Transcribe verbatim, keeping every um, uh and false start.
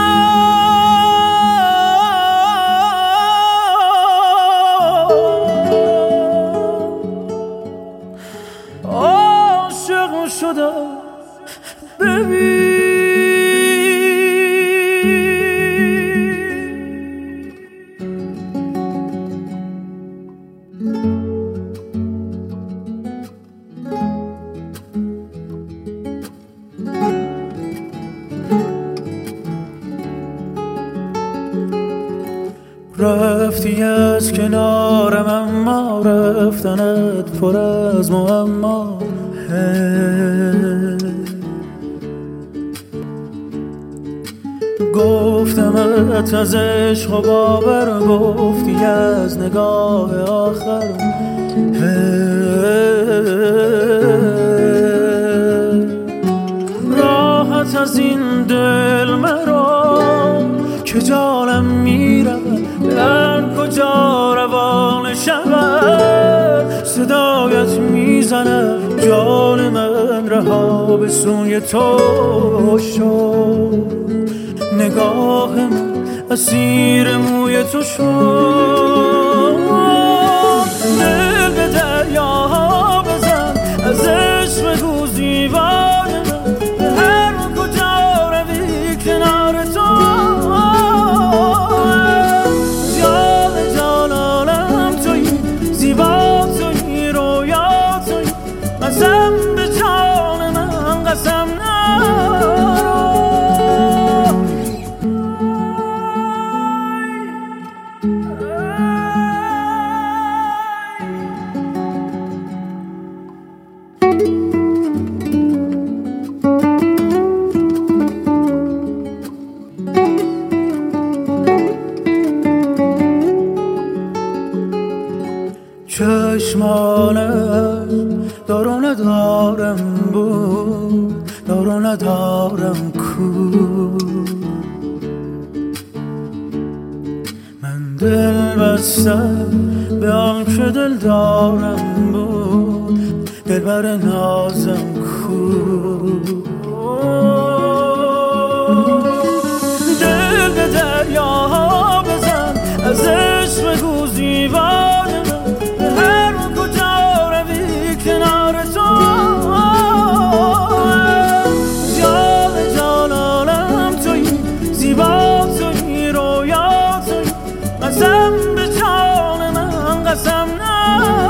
عاشق شدم ببین رفتی از کنارم اما رفتنت پر از معما. گفتمت از عشق و باور، گفتی از نگاه آخر. راحت از این دل مرا که جانم میرود، در کجا روان شود صدایت میزنه جان من رها به سوی تو شد. نگاه من اسیر موی تو شد. دل به دریا بزن، از عشق بگو زیبای من، به هر کجا روی کنار تو. جان جان عالم تویی، زیبا تویی، رویا تویی. قسم به جان من قسم نرو. چشمانت دار و ندارم بود، دار و ندارم کو. من دل بستم به آن که دل دارم بود، دل بر نازم کو. دل به دریا بزن، از عشق بگو زیبای من، به هر کجا روی کنار تو. جان جان عالم تویی، زیبا تویی، رویا تویی. قسم به جان من قسم نه.